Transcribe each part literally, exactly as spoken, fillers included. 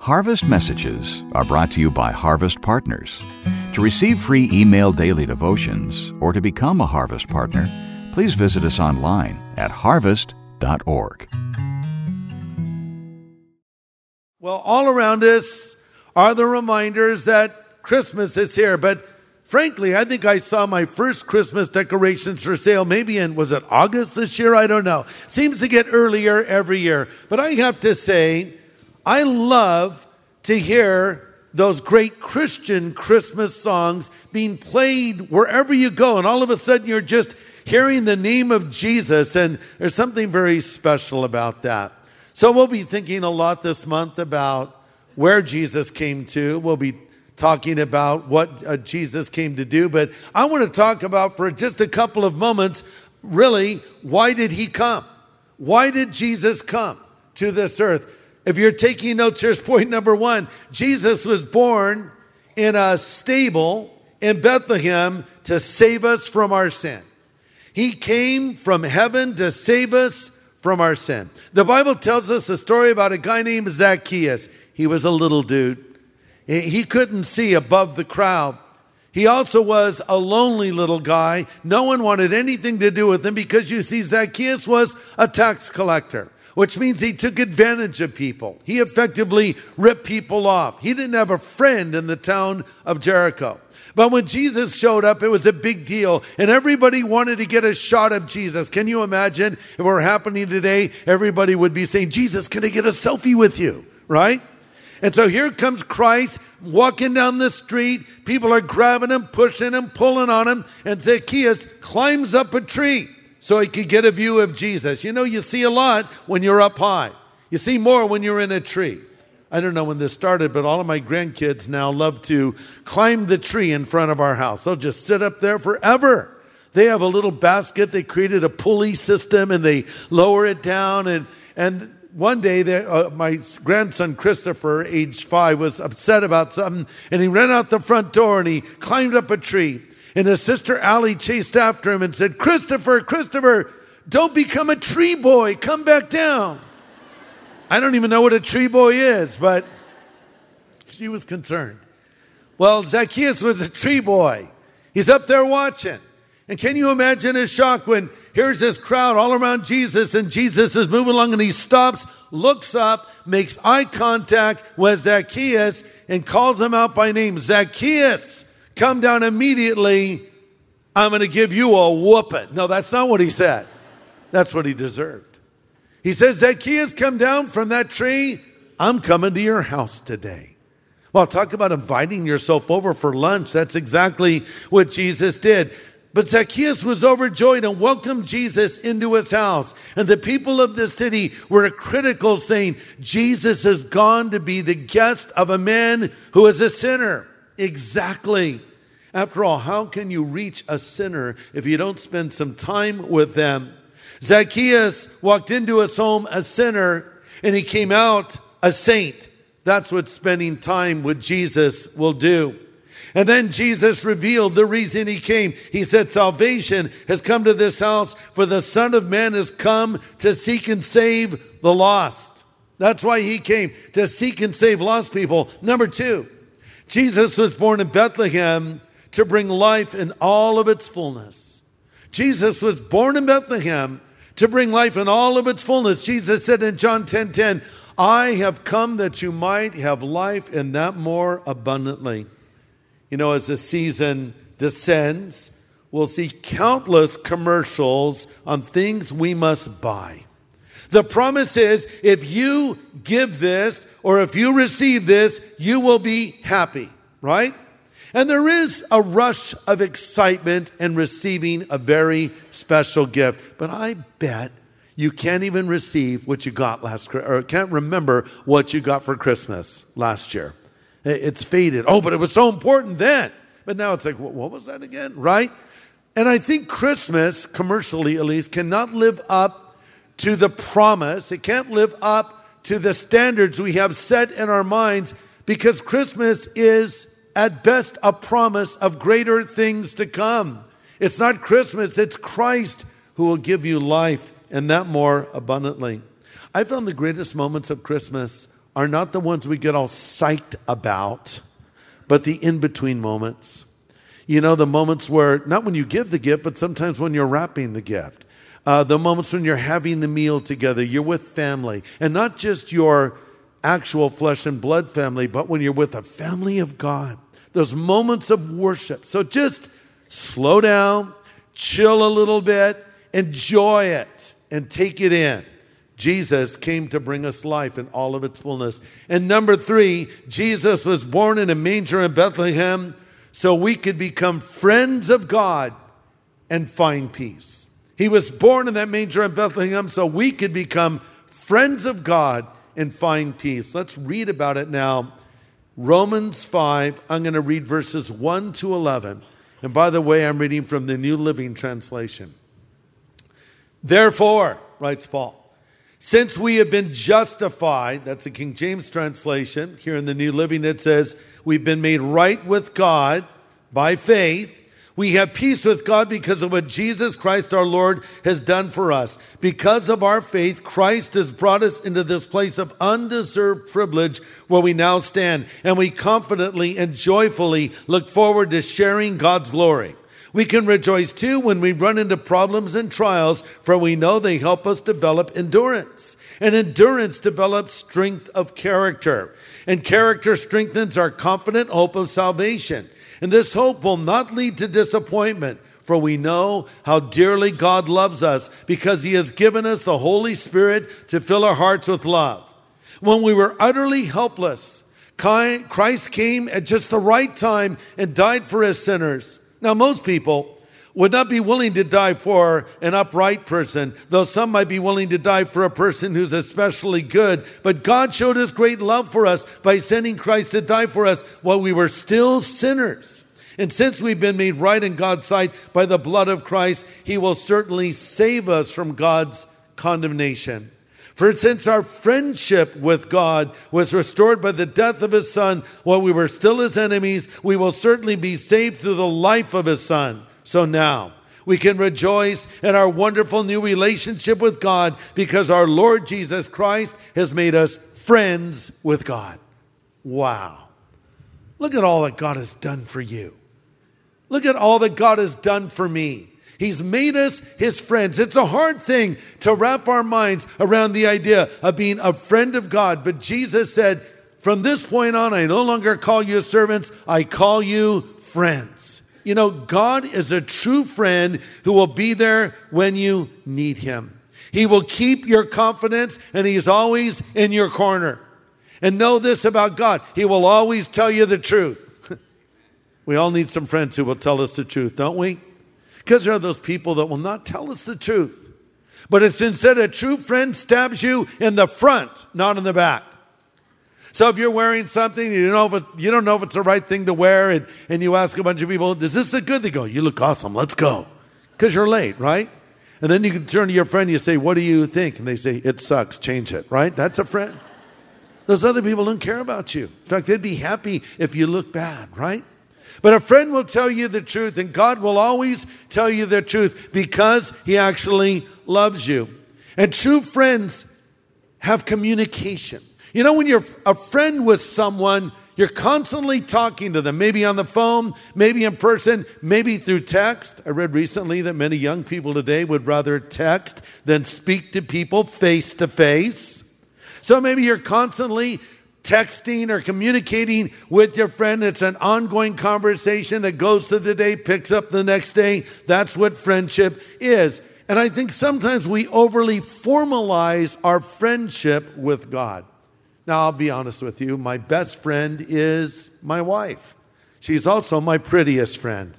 Harvest Messages are brought to you by Harvest Partners. To receive free email daily devotions or to become a Harvest Partner, please visit us online at harvest dot org. Well, all around us are the reminders that Christmas is here. But frankly, I think I saw my first Christmas decorations for sale maybe in, was it August this year? I don't know. Seems to get earlier every year. But I have to say, I love to hear those great Christian Christmas songs being played wherever you go. And all of a sudden, you're just hearing the name of Jesus. And there's something very special about that. So we'll be thinking a lot this month about where Jesus came to. We'll be talking about what uh, Jesus came to do. But I want to talk about for just a couple of moments, really, why did he come? Why did Jesus come to this earth? If you're taking notes, here's point number one. Jesus was born in a stable in Bethlehem to save us from our sin. He came from heaven to save us from our sin. The Bible tells us a story about a guy named Zacchaeus. He was a little dude. He couldn't see above the crowd. He also was a lonely little guy. No one wanted anything to do with him because, you see, Zacchaeus was a tax collector, which means he took advantage of people. He effectively ripped people off. He didn't have a friend in the town of Jericho. But when Jesus showed up, it was a big deal, and everybody wanted to get a shot of Jesus. Can you imagine if it were happening today? Everybody would be saying, Jesus, can I get a selfie with you? Right? And so here comes Christ walking down the street. People are grabbing him, pushing him, pulling on him. And Zacchaeus climbs up a tree so he could get a view of Jesus. You know, you see a lot when you're up high. You see more when you're in a tree. I don't know when this started, but all of my grandkids now love to climb the tree in front of our house. They'll just sit up there forever. They have a little basket. They created a pulley system, and they lower it down. And, and one day, they, uh, my grandson Christopher, age five, was upset about something, and he ran out the front door, and he climbed up a tree. And his sister Allie chased after him and said, Christopher, Christopher, don't become a tree boy. Come back down. I don't even know what a tree boy is, but she was concerned. Well, Zacchaeus was a tree boy. He's up there watching. And can you imagine his shock when here's this crowd all around Jesus, and Jesus is moving along, and he stops, looks up, makes eye contact with Zacchaeus, and calls him out by name. Zacchaeus, come down immediately. I'm going to give you a whooping. No, that's not what he said. That's what he deserved. He says, Zacchaeus, come down from that tree. I'm coming to your house today. Well, talk about inviting yourself over for lunch. That's exactly what Jesus did. But Zacchaeus was overjoyed and welcomed Jesus into his house. And the people of the city were critical, saying, Jesus has gone to be the guest of a man who is a sinner. Exactly. After all, how can you reach a sinner if you don't spend some time with them? Zacchaeus walked into his home a sinner, and he came out a saint. That's what spending time with Jesus will do. And then Jesus revealed the reason he came. He said, salvation has come to this house, for the Son of Man has come to seek and save the lost. That's why he came, to seek and save lost people. Number two, Jesus was born in Bethlehem to bring life in all of its fullness. Jesus was born in Bethlehem to bring life in all of its fullness. Jesus said in John ten ten, I have come that you might have life and that more abundantly. You know, as the season descends, we'll see countless commercials on things we must buy. The promise is, if you give this or if you receive this, you will be happy, right? And there is a rush of excitement in receiving a very special gift. But I bet you can't even receive what you got last, or can't remember what you got for Christmas last year. It's faded. Oh, but it was so important then. But now it's like, what was that again? Right? And I think Christmas, commercially at least, cannot live up to the promise. It can't live up to the standards we have set in our minds, because Christmas is at best a promise of greater things to come. It's not Christmas, it's Christ who will give you life, and that more abundantly. I found the greatest moments of Christmas are not the ones we get all psyched about, but the in-between moments. You know, the moments where, not when you give the gift, but sometimes when you're wrapping the gift. Uh, the moments when you're having the meal together, you're with family. And not just your actual flesh and blood family, but when you're with a family of God. Those moments of worship. So just slow down, chill a little bit, enjoy it, and take it in. Jesus came to bring us life in all of its fullness. And number three, Jesus was born in a manger in Bethlehem so we could become friends of God and find peace. He was born in that manger in Bethlehem so we could become friends of God and find peace. Let's read about it now. Romans five, I'm going to read verses one to eleven. And by the way, I'm reading from the New Living Translation. Therefore, writes Paul, since we have been justified, that's the King James translation. Here in the New Living it says, we've been made right with God by faith. We have peace with God because of what Jesus Christ our Lord has done for us. Because of our faith, Christ has brought us into this place of undeserved privilege where we now stand. And we confidently and joyfully look forward to sharing God's glory. We can rejoice too when we run into problems and trials, for we know they help us develop endurance. And endurance develops strength of character. And character strengthens our confident hope of salvation. And this hope will not lead to disappointment, for we know how dearly God loves us because he has given us the Holy Spirit to fill our hearts with love. When we were utterly helpless, Christ came at just the right time and died for us sinners. Now, most people would not be willing to die for an upright person, though some might be willing to die for a person who's especially good. But God showed his great love for us by sending Christ to die for us while we were still sinners. And since we've been made right in God's sight by the blood of Christ, he will certainly save us from God's condemnation. For since our friendship with God was restored by the death of his Son while we were still his enemies, we will certainly be saved through the life of his Son. So now we can rejoice in our wonderful new relationship with God because our Lord Jesus Christ has made us friends with God. Wow. Look at all that God has done for you. Look at all that God has done for me. He's made us his friends. It's a hard thing to wrap our minds around the idea of being a friend of God. But Jesus said, from this point on, I no longer call you servants. I call you friends. You know, God is a true friend who will be there when you need him. He will keep your confidence and he's always in your corner. And know this about God. He will always tell you the truth. We all need some friends who will tell us the truth, don't we? Because there are those people that will not tell us the truth. But it's instead a true friend stabs you in the front, not in the back. So if you're wearing something, you don't know if, it, you don't know if it's the right thing to wear, and, and you ask a bunch of people, is this a good? They go, you look awesome, let's go. Because you're late, right? And then you can turn to your friend and you say, what do you think? And they say, it sucks, change it, right? That's a friend. Those other people don't care about you. In fact, they'd be happy if you look bad, right? But a friend will tell you the truth, and God will always tell you the truth because he actually loves you. And true friends have communication. You know, when you're a friend with someone, you're constantly talking to them, maybe on the phone, maybe in person, maybe through text. I read recently that many young people today would rather text than speak to people face to face. So maybe you're constantly texting or communicating with your friend. It's an ongoing conversation that goes through the day, picks up the next day. That's what friendship is. And I think sometimes we overly formalize our friendship with God. Now, I'll be honest with you. My best friend is my wife. She's also my prettiest friend.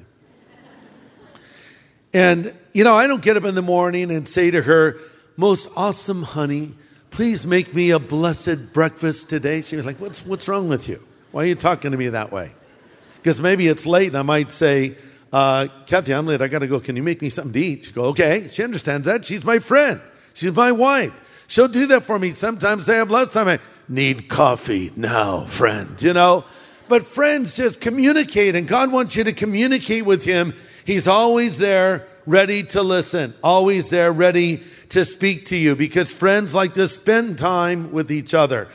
And, you know, I don't get up in the morning and say to her, most awesome honey, please make me a blessed breakfast today. She was like, what's what's wrong with you? Why are you talking to me that way? Because maybe it's late and I might say, uh, Kathy, I'm late. I got to go. Can you make me something to eat? She go, okay. She understands that. She's my friend. She's my wife. She'll do that for me. Sometimes I have lots of time. I need coffee now, friend, you know. But friends just communicate, and God wants you to communicate with him. He's always there, ready to listen, always there, ready to speak to you, because friends like to spend time with each other.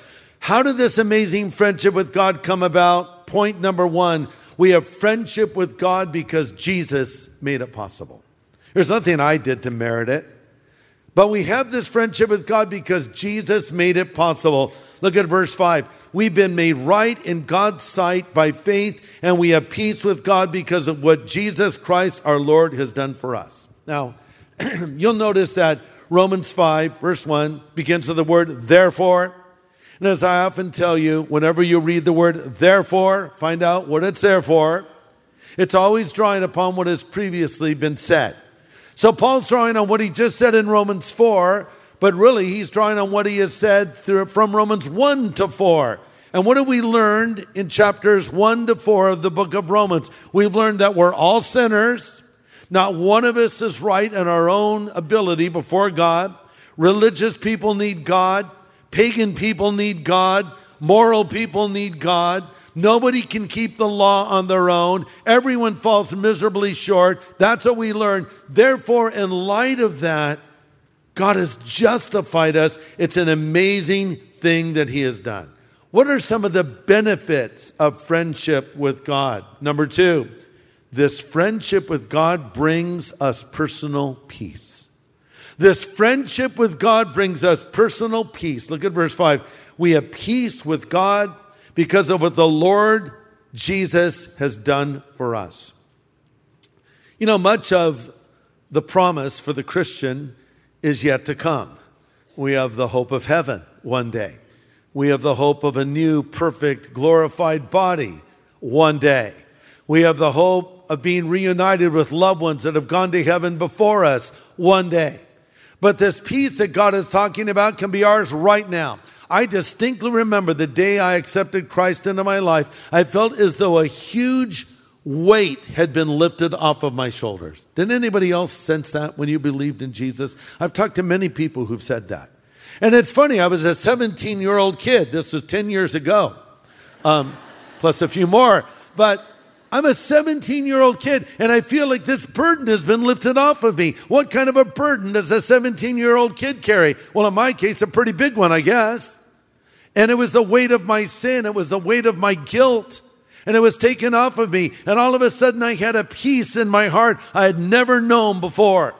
How did this amazing friendship with God come about? Point number one, we have friendship with God because Jesus made it possible. There's nothing I did to merit it. But we have this friendship with God because Jesus made it possible. Look at verse five. We've been made right in God's sight by faith, and we have peace with God because of what Jesus Christ our Lord has done for us. Now, you'll notice that Romans five, verse one, begins with the word therefore. And as I often tell you, whenever you read the word therefore, find out what it's there for. It's always drawing upon what has previously been said. So Paul's drawing on what he just said in Romans four, but really he's drawing on what he has said through, from Romans one to four. And what have we learned in chapters one to four of the book of Romans? We've learned that we're all sinners. Not one of us is right in our own ability before God. Religious people need God. Pagan people need God. Moral people need God. Nobody can keep the law on their own. Everyone falls miserably short. That's what we learn. Therefore, in light of that, God has justified us. It's an amazing thing that he has done. What are some of the benefits of friendship with God? Number two, this friendship with God brings us personal peace. This friendship with God brings us personal peace. Look at verse five. We have peace with God because of what the Lord Jesus has done for us. You know, much of the promise for the Christian is yet to come. We have the hope of heaven one day. We have the hope of a new, perfect, glorified body one day. We have the hope of being reunited with loved ones that have gone to heaven before us one day. But this peace that God is talking about can be ours right now. I distinctly remember the day I accepted Christ into my life. I felt as though a huge weight had been lifted off of my shoulders. Didn't anybody else sense that when you believed in Jesus? I've talked to many people who've said that. And it's funny, I was a seventeen-year-old kid. This was ten years ago, um, plus a few more. But I'm a seventeen-year-old kid, and I feel like this burden has been lifted off of me. What kind of a burden does a seventeen-year-old kid carry? Well, in my case, a pretty big one, I guess. And it was the weight of my sin. It was the weight of my guilt. And it was taken off of me. And all of a sudden, I had a peace in my heart I had never known before.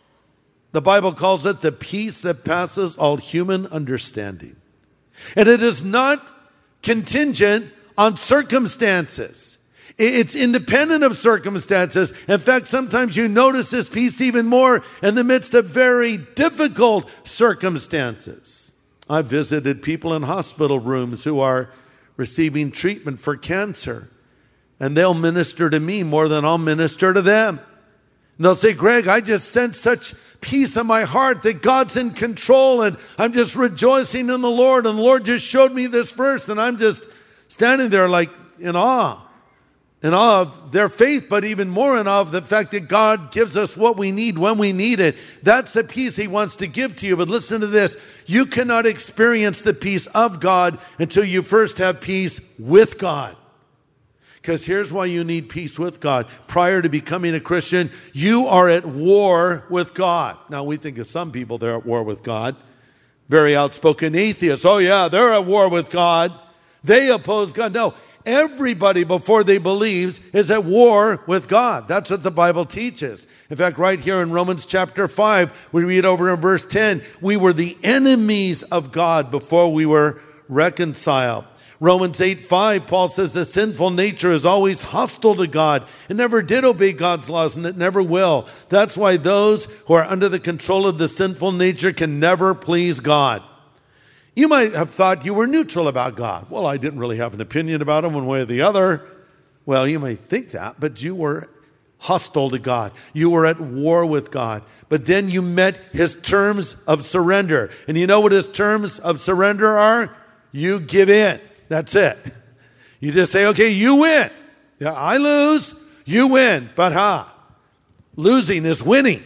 The Bible calls it the peace that passes all human understanding. And it is not contingent on circumstances. It's independent of circumstances. In fact, sometimes you notice this peace even more in the midst of very difficult circumstances. I've visited people in hospital rooms who are receiving treatment for cancer, and they'll minister to me more than I'll minister to them. And they'll say, Greg, I just sense such peace in my heart that God's in control, and I'm just rejoicing in the Lord, and the Lord just showed me this verse, and I'm just standing there like in awe. In awe of their faith, but even more in awe of the fact that God gives us what we need when we need it. That's the peace he wants to give to you. But listen to this. You cannot experience the peace of God until you first have peace with God. Because here's why you need peace with God. Prior to becoming a Christian, you are at war with God. Now, we think of some people, they're at war with God. Very outspoken atheists. Oh, yeah, they're at war with God. They oppose God. No. Everybody before they believe is at war with God. That's what the Bible teaches. In fact, right here in Romans chapter five, we read over in verse ten, we were the enemies of God before we were reconciled. Romans eight five, Paul says the sinful nature is always hostile to God. It never did obey God's laws, and it never will. That's why those who are under the control of the sinful nature can never please God. You might have thought you were neutral about God. Well, I didn't really have an opinion about him one way or the other. Well, you may think that, but you were hostile to God. You were at war with God. But then you met his terms of surrender. And you know what his terms of surrender are? You give in. That's it. You just say, okay, you win. Yeah, I lose, you win. But ha, losing is winning.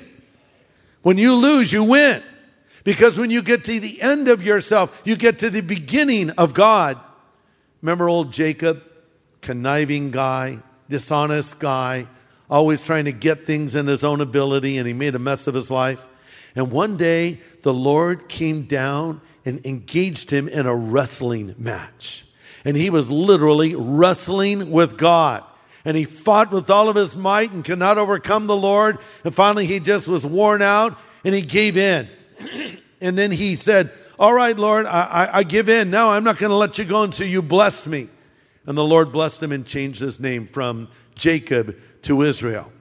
When you lose, you win. Because when you get to the end of yourself, you get to the beginning of God. Remember old Jacob, conniving guy, dishonest guy, always trying to get things in his own ability, and he made a mess of his life. And one day, the Lord came down and engaged him in a wrestling match. And he was literally wrestling with God. And he fought with all of his might and could not overcome the Lord. And finally he just was worn out and he gave in. And then he said, all right, Lord, I, I, I give in. Now I'm not going to let you go until you bless me. And the Lord blessed him and changed his name from Jacob to Israel.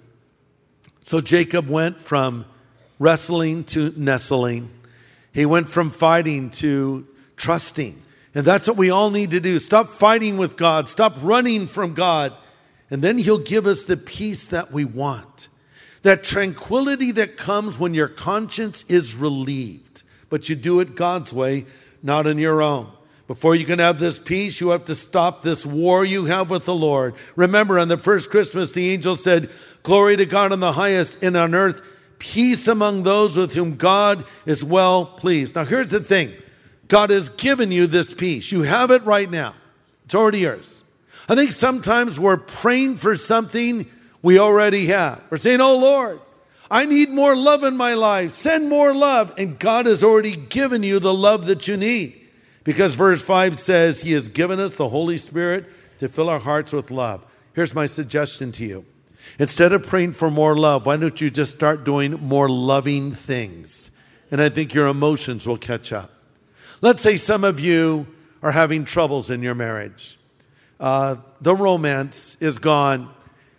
So Jacob went from wrestling to nestling. He went from fighting to trusting. And that's what we all need to do. Stop fighting with God. Stop running from God. And then he'll give us the peace that we want. That tranquility that comes when your conscience is relieved. But you do it God's way, not in your own. Before you can have this peace, you have to stop this war you have with the Lord. Remember, on the first Christmas, the angel said, glory to God in the highest, and on earth, peace among those with whom God is well pleased. Now, here's the thing. God has given you this peace. You have it right now. It's already yours. I think sometimes we're praying for something we already have. We're saying, oh, Lord, I need more love in my life. Send more love. And God has already given you the love that you need. Because verse five says he has given us the Holy Spirit to fill our hearts with love. Here's my suggestion to you. Instead of praying for more love, why don't you just start doing more loving things? And I think your emotions will catch up. Let's say some of you are having troubles in your marriage. Uh, the romance is gone.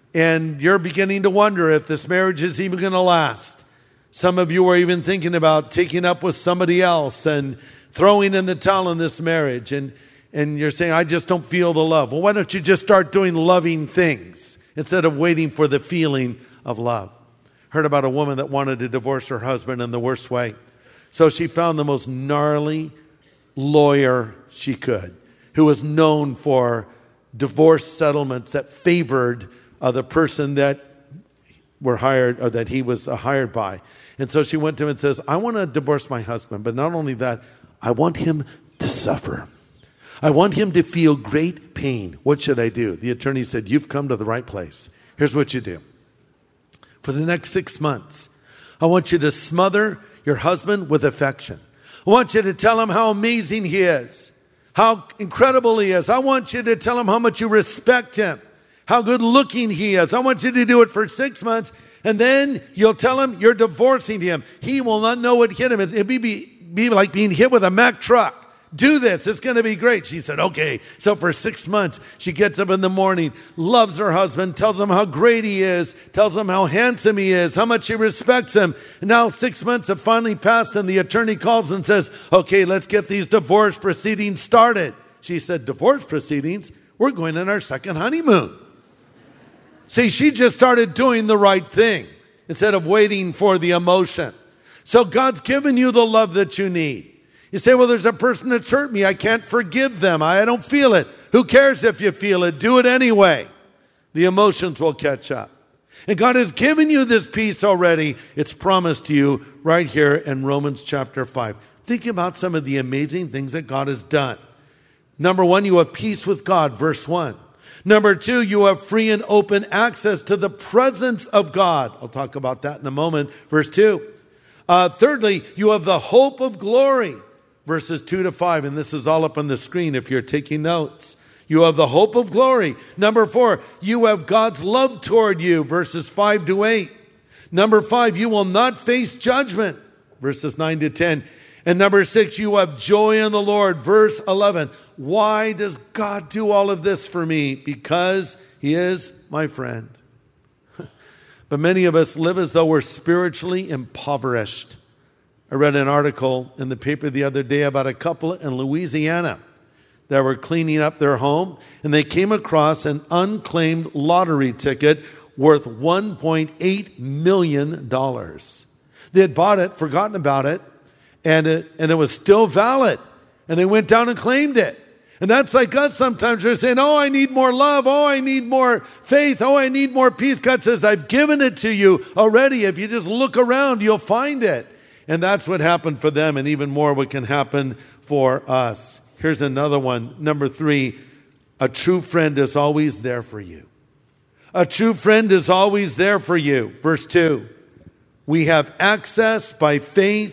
And you're beginning to wonder if this marriage is even going to last. Some of you are even thinking about taking up with somebody else and throwing in the towel in this marriage. And, and you're saying, I just don't feel the love. Well, why don't you just start doing loving things instead of waiting for the feeling of love? Heard about a woman that wanted to divorce her husband in the worst way. So she found the most gnarly lawyer she could, who was known for divorce settlements that favored Uh, the person that were hired or that he was uh, hired by. And so she went to him and says, I want to divorce my husband, but not only that, I want him to suffer. I want him to feel great pain. What should I do? The attorney said, you've come to the right place. Here's what you do. For the next six months, I want you to smother your husband with affection. I want you to tell him how amazing he is, how incredible he is. I want you to tell him how much you respect him, how good looking he is. I want you to do it for six months. And then you'll tell him you're divorcing him. He will not know what hit him. It'd be, be, be like being hit with a Mack truck. Do this. It's going to be great. She said, okay. So for six months, she gets up in the morning, loves her husband, tells him how great he is, tells him how handsome he is, how much she respects him. And now six months have finally passed and the attorney calls and says, okay, let's get these divorce proceedings started. She said, divorce proceedings? We're going on our second honeymoon. See, she just started doing the right thing instead of waiting for the emotion. So God's given you the love that you need. You say, well, there's a person that's hurt me. I can't forgive them. I don't feel it. Who cares if you feel it? Do it anyway. The emotions will catch up. And God has given you this peace already. It's promised to you right here in Romans chapter five. Think about some of the amazing things that God has done. Number one, you have peace with God, verse one. Number two, you have free and open access to the presence of God. I'll talk about that in a moment. Verse two. Uh, thirdly, you have the hope of glory. Verses two to five. And this is all up on the screen if you're taking notes. You have the hope of glory. Number four, you have God's love toward you. Verses five to eight. Number five, you will not face judgment. Verses nine to ten. And number six, you have joy in the Lord. Verse eleven. Why does God do all of this for me? Because he is my friend. But many of us live as though we're spiritually impoverished. I read an article in the paper the other day about a couple in Louisiana that were cleaning up their home, and they came across an unclaimed lottery ticket worth one point eight million dollars. They had bought it, forgotten about it, and it, and it was still valid. And they went down and claimed it. And that's like us sometimes. We're saying, oh, I need more love. Oh, I need more faith. Oh, I need more peace. God says, I've given it to you already. If you just look around, you'll find it. And that's what happened for them, and even more what can happen for us. Here's another one. Number three, a true friend is always there for you. A true friend is always there for you. Verse two, we have access by faith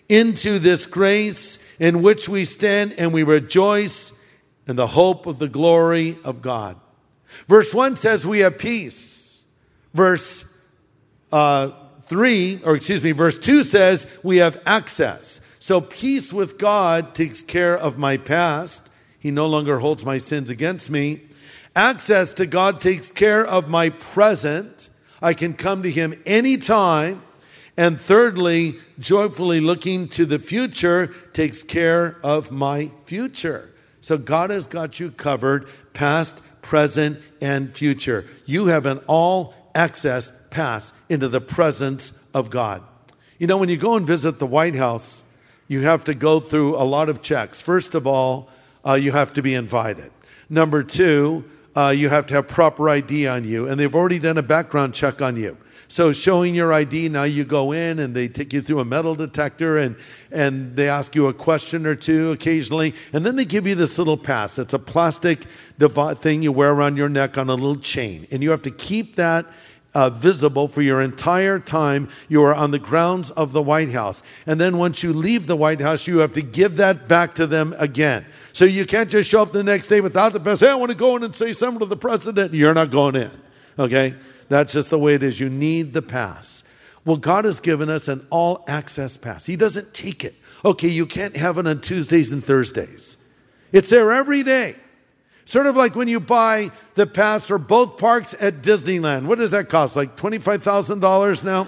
into this grace in which we stand, and we rejoice in the hope of the glory of God. Verse one says we have peace. Verse uh, three, or excuse me, verse two says we have access. So peace with God takes care of my past. He no longer holds my sins against me. Access to God takes care of my present. I can come to him anytime. And thirdly, joyfully looking to the future takes care of my future. So God has got you covered, past, present, and future. You have an all-access pass into the presence of God. You know, when you go and visit the White House, you have to go through a lot of checks. First of all, uh, you have to be invited. Number two, uh, you have to have proper I D on you, and they've already done a background check on you. So showing your I D, now you go in and they take you through a metal detector and, and they ask you a question or two occasionally. And then they give you this little pass. It's a plastic devi- thing you wear around your neck on a little chain. And you have to keep that uh, visible for your entire time you are on the grounds of the White House. And then once you leave the White House, you have to give that back to them again. So you can't just show up the next day without the pass. Hey, I want to go in and say something to the president. You're not going in, okay? That's just the way it is. You need the pass. Well, God has given us an all-access pass. He doesn't take it. Okay, you can't have it on Tuesdays and Thursdays. It's there every day. Sort of like when you buy the pass for both parks at Disneyland. What does that cost? Like twenty-five thousand dollars now?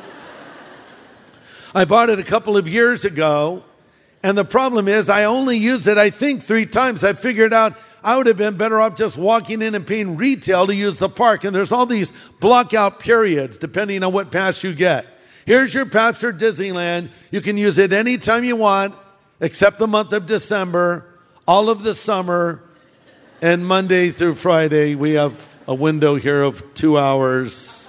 I bought it a couple of years ago, and the problem is I only used it, I think, three times. I figured out I would have been better off just walking in and paying retail to use the park. And there's all these block-out periods depending on what pass you get. Here's your pass for Disneyland. You can use it anytime you want, except the month of December, all of the summer, and Monday through Friday. We have a window here of two hours.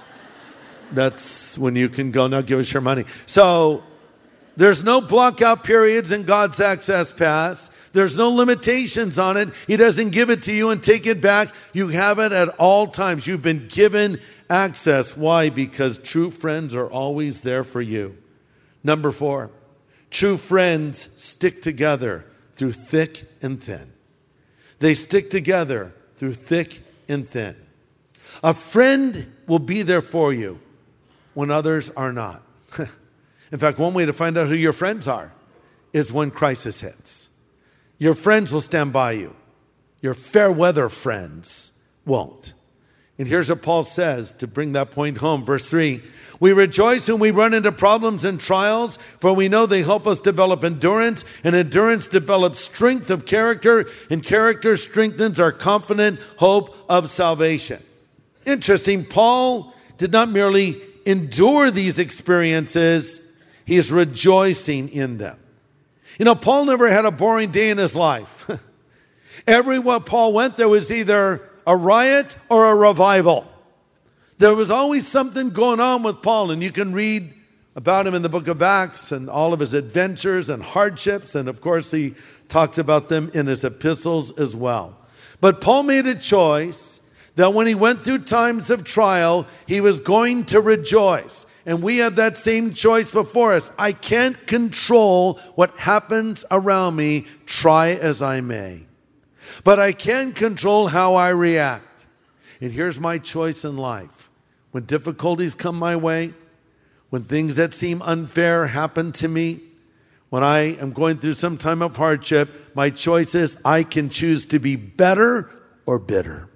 That's when you can go. Now give us your money. So there's no block-out periods in God's access pass. There's no limitations on it. He doesn't give it to you and take it back. You have it at all times. You've been given access. Why? Because true friends are always there for you. Number four, true friends stick together through thick and thin. They stick together through thick and thin. A friend will be there for you when others are not. In fact, one way to find out who your friends are is when crisis hits. Your friends will stand by you. Your fair weather friends won't. And here's what Paul says to bring that point home. Verse three, we rejoice when we run into problems and trials, for we know they help us develop endurance, and endurance develops strength of character, and character strengthens our confident hope of salvation. Interesting, Paul did not merely endure these experiences, he is rejoicing in them. You know, Paul never had a boring day in his life. Everywhere Paul went, there was either a riot or a revival. There was always something going on with Paul, and you can read about him in the book of Acts and all of his adventures and hardships, and of course he talks about them in his epistles as well. But Paul made a choice that when he went through times of trial, he was going to rejoice. And we have that same choice before us. I can't control what happens around me, try as I may. But I can control how I react. And here's my choice in life. When difficulties come my way, when things that seem unfair happen to me, when I am going through some time of hardship, my choice is I can choose to be better or bitter.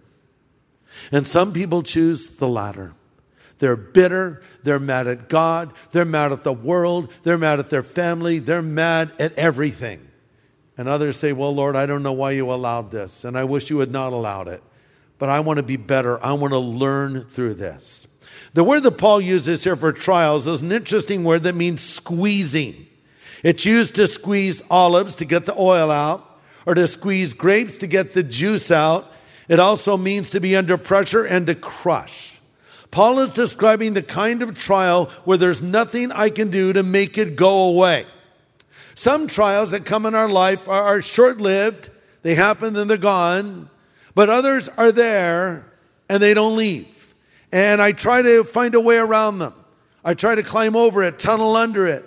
And some people choose the latter. They're bitter, they're mad at God, they're mad at the world, they're mad at their family, they're mad at everything. And others say, well, Lord, I don't know why you allowed this, and I wish you had not allowed it. But I want to be better. I want to learn through this. The word that Paul uses here for trials is an interesting word that means squeezing. It's used to squeeze olives to get the oil out, or to squeeze grapes to get the juice out. It also means to be under pressure and to crush. Paul is describing the kind of trial where there's nothing I can do to make it go away. Some trials that come in our life are, are short-lived. They happen and they're gone. But others are there and they don't leave. And I try to find a way around them. I try to climb over it, tunnel under it.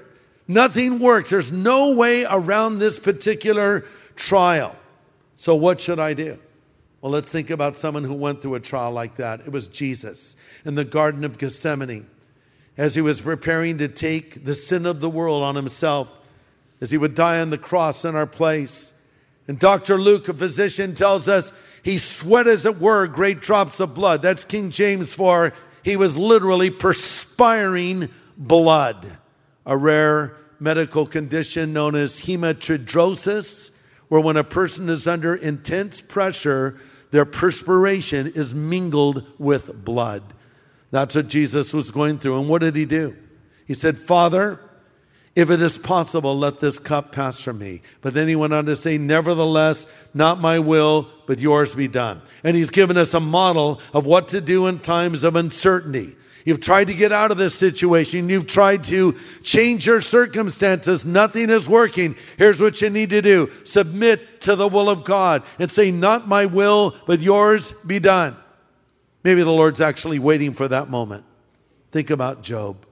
Nothing works. There's no way around this particular trial. So what should I do? Well, let's think about someone who went through a trial like that. It was Jesus in the Garden of Gethsemane as he was preparing to take the sin of the world on himself, as he would die on the cross in our place. And Doctor Luke, a physician, tells us he sweat, as it were, great drops of blood. That's King James for he was literally perspiring blood, a rare medical condition known as hematidrosis, where when a person is under intense pressure, their perspiration is mingled with blood. That's what Jesus was going through. And what did he do? He said, Father, if it is possible, let this cup pass from me. But then he went on to say, nevertheless, not my will, but yours be done. And he's given us a model of what to do in times of uncertainty. You've tried to get out of this situation. You've tried to change your circumstances. Nothing is working. Here's what you need to do. Submit to the will of God and say, not my will, but yours be done. Maybe the Lord's actually waiting for that moment. Think about Job.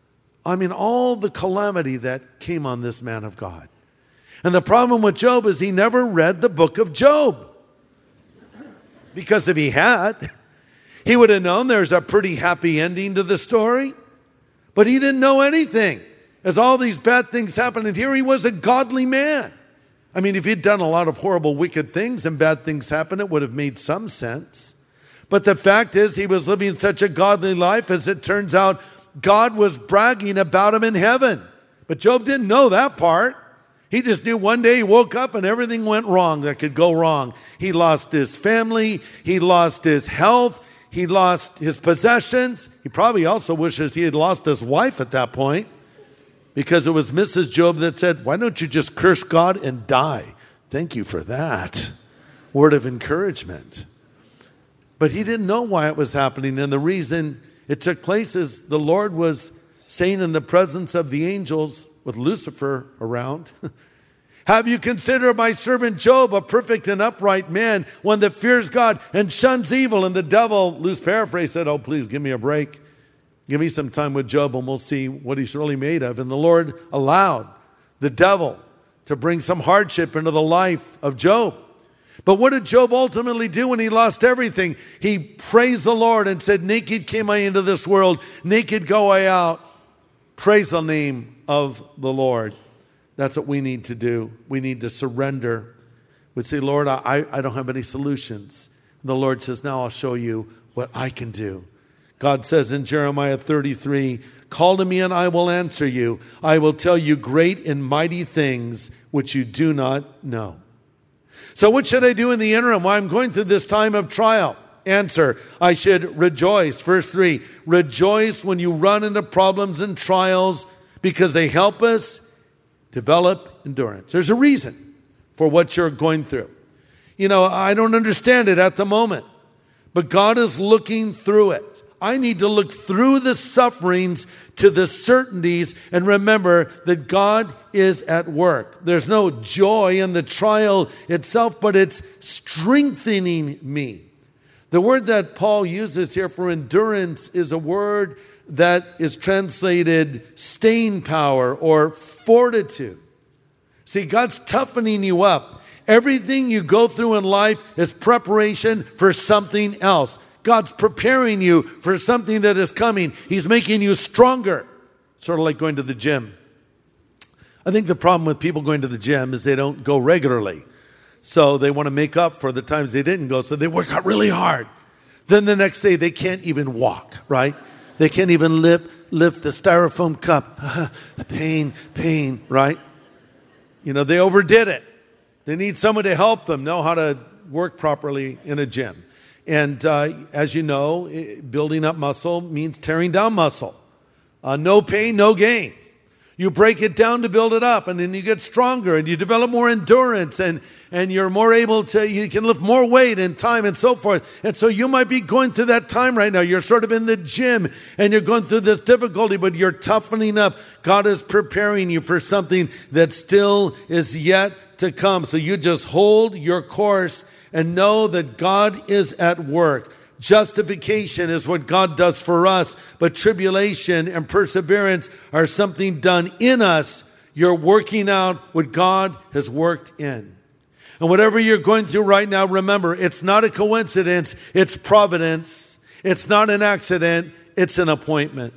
I mean, all the calamity that came on this man of God. And the problem with Job is he never read the book of Job. Because if he had, he would have known there's a pretty happy ending to the story. But he didn't know anything. As all these bad things happened, and here he was a godly man. I mean, if he'd done a lot of horrible, wicked things and bad things happened, it would have made some sense. But the fact is, he was living such a godly life, as it turns out, God was bragging about him in heaven. But Job didn't know that part. He just knew one day he woke up and everything went wrong that could go wrong. He lost his family. He lost his health. He lost his possessions. He probably also wishes he had lost his wife at that point, because it was Missus Job that said, why don't you just curse God and die? Thank you for that word of encouragement. But he didn't know why it was happening. And the reason it took place is the Lord was saying in the presence of the angels, with Lucifer around, have you considered my servant Job a perfect and upright man, one that fears God and shuns evil? And the devil, loose paraphrase, said, oh, please give me a break. Give me some time with Job and we'll see what he's really made of. And the Lord allowed the devil to bring some hardship into the life of Job. But what did Job ultimately do when he lost everything? He praised the Lord and said, naked came I into this world, naked go I out. Praise the name of the Lord. That's what we need to do. We need to surrender. We say, Lord, I, I don't have any solutions. And the Lord says, now I'll show you what I can do. God says in Jeremiah thirty-three, call to me and I will answer you. I will tell you great and mighty things which you do not know. So what should I do in the interim while I'm going through this time of trial? Answer, I should rejoice. Verse three, rejoice when you run into problems and trials, because they help us develop endurance. There's a reason for what you're going through. You know, I don't understand it at the moment, but God is looking through it. I need to look through the sufferings to the certainties and remember that God is at work. There's no joy in the trial itself, but it's strengthening me. The word that Paul uses here for endurance is a word that is translated staying power or fortitude. See, God's toughening you up. Everything you go through in life is preparation for something else. God's preparing you for something that is coming. He's making you stronger. Sort of like going to the gym. I think the problem with people going to the gym is they don't go regularly. So they want to make up for the times they didn't go. So they work out really hard. Then the next day they can't even walk, right? They can't even lift, lift the styrofoam cup. pain, pain, right? You know, they overdid it. They need someone to help them know how to work properly in a gym. And uh, as you know, building up muscle means tearing down muscle. Uh, no pain, no gain. You break it down to build it up, and then you get stronger, and you develop more endurance, and, and you're more able to, you can lift more weight in time and so forth. And so you might be going through that time right now. You're sort of in the gym, and you're going through this difficulty, but you're toughening up. God is preparing you for something that still is yet to come. So you just hold your course and know that God is at work. justification is what God does for us, but tribulation and perseverance are something done in us. You're working out what God has worked in. And whatever you're going through right now, remember, it's not a coincidence, it's providence. It's not an accident, it's an appointment.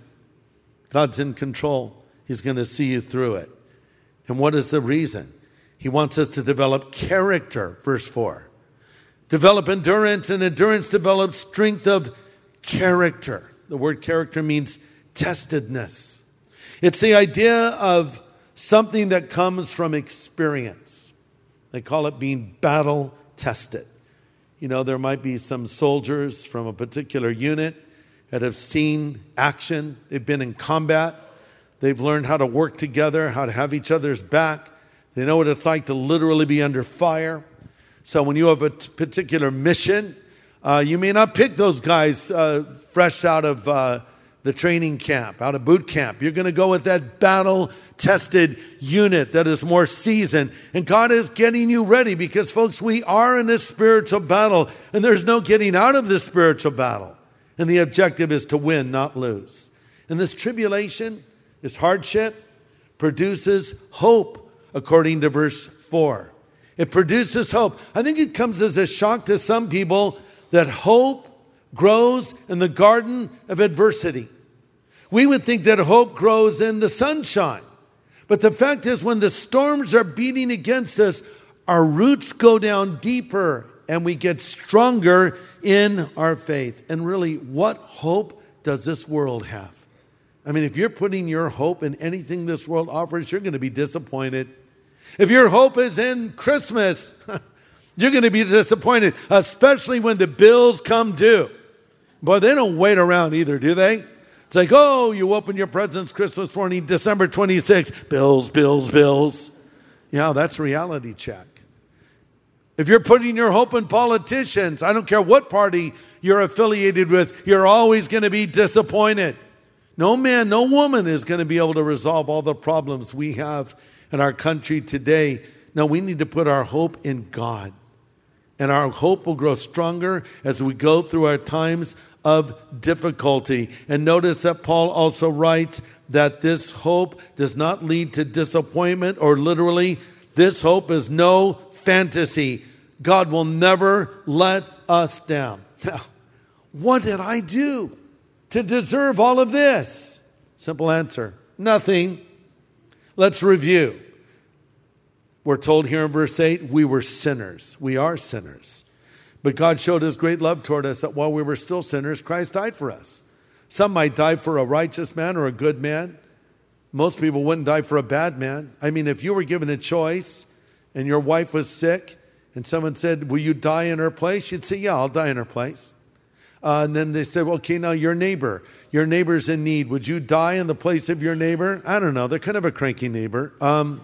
God's in control. He's going to see you through it. And what is the reason? He wants us to develop character, verse four. Develop endurance, and endurance develops strength of character. The word character means testedness. It's the idea of something that comes from experience. They call it being battle tested. You know, there might be some soldiers from a particular unit that have seen action. They've been in combat. They've learned how to work together, how to have each other's back. They know what it's like to literally be under fire. So when you have a t- particular mission, uh, you may not pick those guys uh, fresh out of uh, the training camp, out of boot camp. You're going to go with that battle-tested unit that is more seasoned. And God is getting you ready because, folks, we are in this spiritual battle, and there's no getting out of this spiritual battle. And the objective is to win, not lose. And this tribulation, this hardship, produces hope, according to verse four. It produces hope. I think it comes as a shock to some people that hope grows in the garden of adversity. We would think that hope grows in the sunshine. But the fact is, when the storms are beating against us, our roots go down deeper and we get stronger in our faith. And really, what hope does this world have? I mean, if you're putting your hope in anything this world offers, you're going to be disappointed. If your hope is in Christmas, you're going to be disappointed, especially when the bills come due. Boy, they don't wait around either, do they? It's like, oh, you open your presents Christmas morning, December twenty-sixth, bills, bills, bills. Yeah, that's reality check. If you're putting your hope in politicians, I don't care what party you're affiliated with, you're always going to be disappointed. No man, no woman is going to be able to resolve all the problems we have in our country today. No, we need to put our hope in God. And our hope will grow stronger as we go through our times of difficulty. And notice that Paul also writes that this hope does not lead to disappointment, or literally, this hope is no fantasy. God will never let us down. Now, what did I do to deserve all of this? Simple answer, nothing. Let's review. We're told here in verse eight, we were sinners. We are sinners. But God showed his great love toward us that while we were still sinners, Christ died for us. Some might die for a righteous man or a good man. Most people wouldn't die for a bad man. I mean, if you were given a choice and your wife was sick and someone said, will you die in her place? You'd say, yeah, I'll die in her place. Uh, and then they said, well, okay, now your neighbor, your neighbor's in need. Would you die in the place of your neighbor? I don't know. They're kind of a cranky neighbor. Um,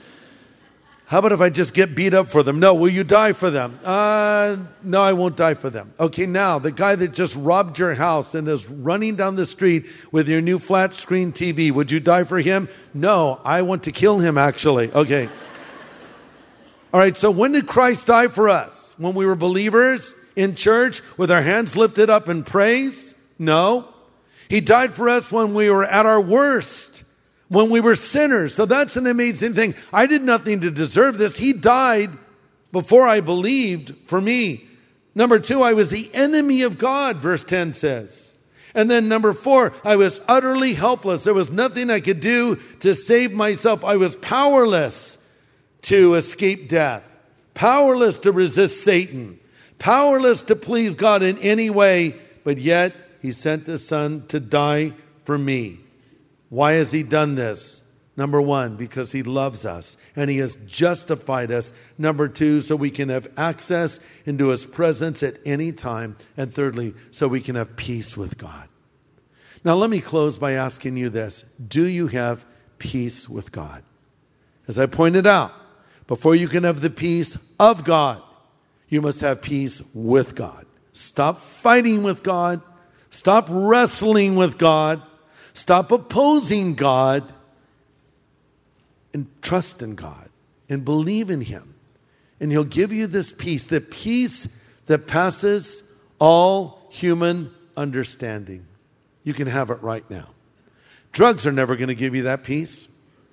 how about if I just get beat up for them? No, will you die for them? Uh, no, I won't die for them. Okay, now the guy that just robbed your house and is running down the street with your new flat screen T V, would you die for him? No, I want to kill him actually. Okay. All right, so when did Christ die for us? When we were believers in church with our hands lifted up in praise? No. He died for us when we were at our worst, when we were sinners. So that's an amazing thing. I did nothing to deserve this. He died before I believed for me. Number two, I was the enemy of God, verse ten says. And then number four, I was utterly helpless. There was nothing I could do to save myself. I was powerless to escape death, powerless to resist Satan, powerless to please God in any way, but yet he sent his son to die for me. Why has he done this? Number one, because he loves us and he has justified us. Number two, so we can have access into his presence at any time. And thirdly, so we can have peace with God. Now, let me close by asking you this. Do you have peace with God? As I pointed out, before you can have the peace of God, you must have peace with God. Stop fighting with God. Stop wrestling with God. Stop opposing God. And trust in God. And believe in him. And he'll give you this peace. The peace that passes all human understanding. You can have it right now. Drugs are never going to give you that peace.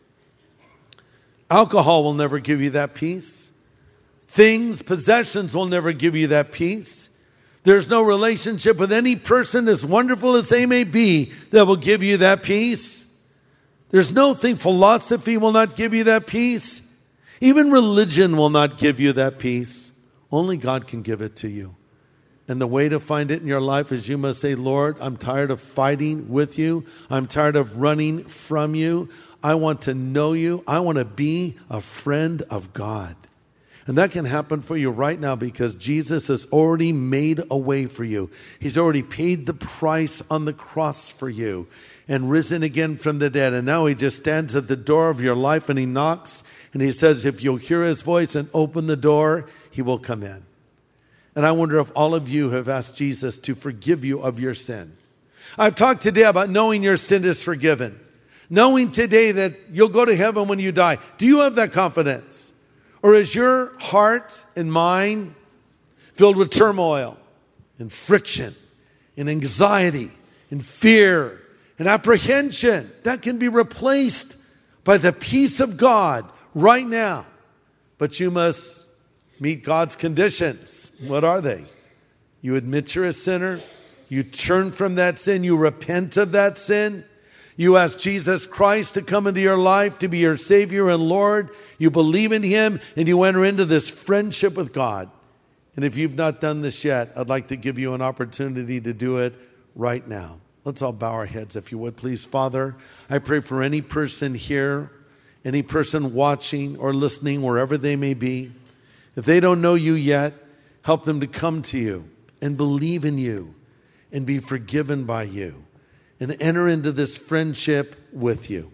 Alcohol will never give you that peace. Things, possessions will never give you that peace. There's no relationship with any person, as wonderful as they may be, that will give you that peace. There's no thing, philosophy will not give you that peace. Even religion will not give you that peace. Only God can give it to you. And the way to find it in your life is you must say, Lord, I'm tired of fighting with you. I'm tired of running from you. I want to know you. I want to be a friend of God. And that can happen for you right now because Jesus has already made a way for you. He's already paid the price on the cross for you and risen again from the dead. And now he just stands at the door of your life and he knocks and he says, if you'll hear his voice and open the door, he will come in. And I wonder if all of you have asked Jesus to forgive you of your sin. I've talked today about knowing your sin is forgiven. Knowing today that you'll go to heaven when you die. Do you have that confidence? Or is your heart and mind filled with turmoil and friction and anxiety and fear and apprehension? That can be replaced by the peace of God right now. But you must meet God's conditions. What are they? You admit you're a sinner. You turn from that sin. You repent of that sin. You ask Jesus Christ to come into your life, to be your Savior and Lord. You believe in him and you enter into this friendship with God. And if you've not done this yet, I'd like to give you an opportunity to do it right now. Let's all bow our heads, if you would, please. Father, I pray for any person here, any person watching or listening, wherever they may be. If they don't know you yet, help them to come to you and believe in you and be forgiven by you and enter into this friendship with you.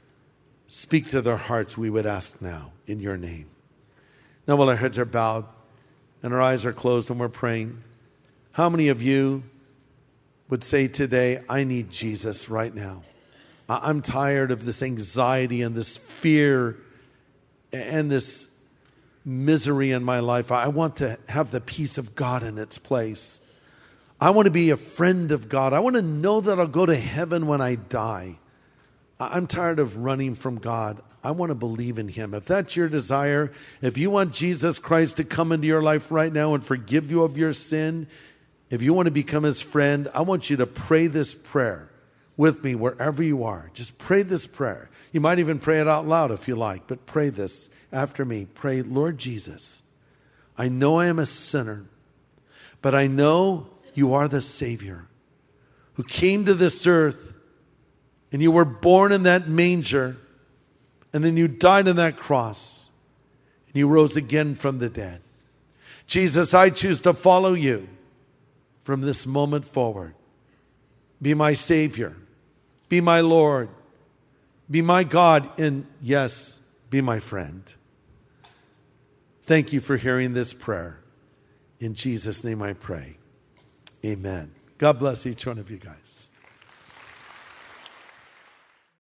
Speak to their hearts, we would ask now, in your name. Now, while our heads are bowed and our eyes are closed and we're praying, how many of you would say today, I need Jesus right now? I'm tired of this anxiety and this fear and this misery in my life. I want to have the peace of God in its place. I want to be a friend of God. I want to know that I'll go to heaven when I die. I'm tired of running from God. I want to believe in him. If that's your desire, if you want Jesus Christ to come into your life right now and forgive you of your sin, if you want to become his friend, I want you to pray this prayer with me wherever you are. Just pray this prayer. You might even pray it out loud if you like, but pray this after me. Pray, Lord Jesus, I know I am a sinner, but I know you are the Savior who came to this earth and you were born in that manger and then you died on that cross and you rose again from the dead. Jesus, I choose to follow you from this moment forward. Be my Savior. Be my Lord. Be my God. And yes, be my friend. Thank you for hearing this prayer. In Jesus' name I pray. Amen. God bless each one of you guys.